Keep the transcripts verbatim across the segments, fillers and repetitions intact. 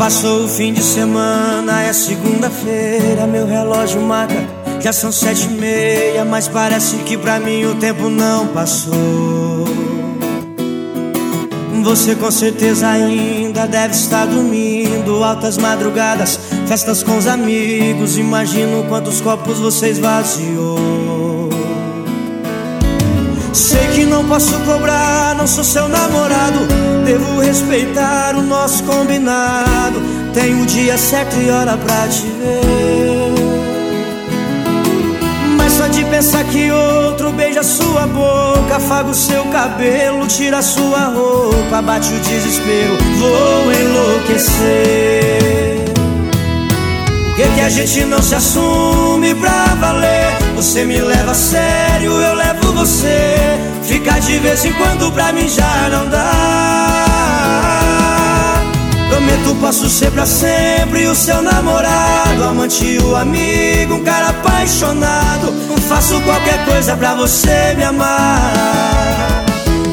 Passou o fim de semana, é segunda-feira. Meu relógio marca, já são sete e meia. Mas parece que pra mim o tempo não passou. Você com certeza ainda deve estar dormindo. Altas madrugadas, festas com os amigos. Imagino quantos copos você esvaziou. Sei que não posso cobrar, não sou seu namorado. Devo respeitar o nosso combinado. Tenho o dia certo e hora pra te ver. Mas só de pensar que outro beija sua boca, afaga o seu cabelo, tira sua roupa, bate o desespero, vou enlouquecer. Por que que a gente não se assume pra valer? Você me leva a sério, eu levo você. Ficar de vez em quando pra mim já não dá. Prometo posso ser pra sempre o seu namorado, amante, o amigo, um cara apaixonado. Faço qualquer coisa pra você me amar.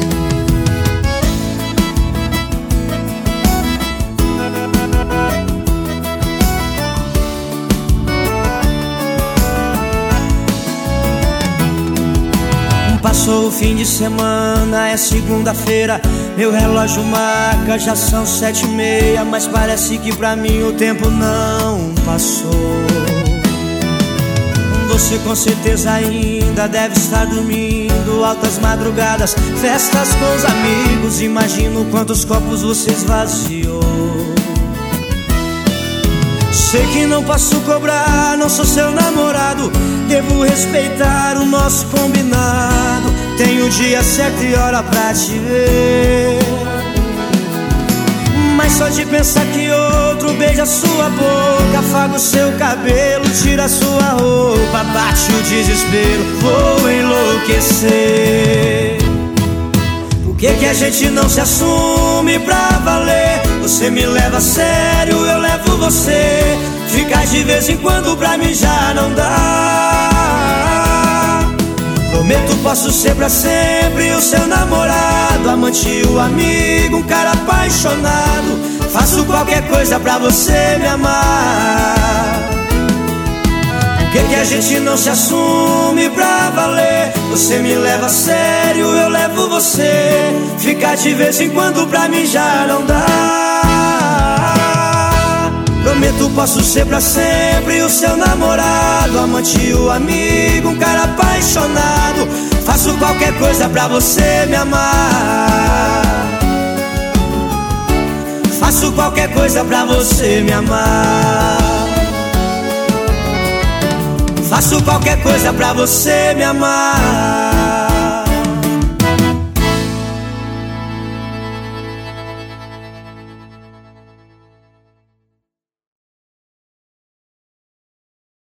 Passou o fim de semana, é segunda-feira. Meu relógio marca, já são sete e meia. Mas parece que pra mim o tempo não passou. Você com certeza ainda deve estar dormindo. Altas madrugadas, festas com os amigos. Imagino quantos copos você esvaziou. Sei que não posso cobrar, não sou seu namorado. Devo respeitar o nosso combinado. Tenho o dia certo e hora pra te ver. Mas só de pensar que outro beija sua boca, afaga o seu cabelo, tira sua roupa, bate o desespero, vou enlouquecer. Por que que a gente não se assume pra valer? Você me leva a sério, eu levo você. Ficar de vez em quando pra mim já não dá. Prometo posso ser pra sempre o seu namorado, amante, o amigo, um cara apaixonado. Faço qualquer coisa pra você me amar. Por que que a gente não se assume pra valer? Você me leva a sério, eu levo você. Ficar de vez em quando pra mim já não dá. Prometo posso ser pra sempre o seu namorado, amante, o amigo, um cara apaixonado. Faço qualquer coisa pra você me amar. Faço qualquer coisa pra você me amar. Faço qualquer coisa pra você me amar.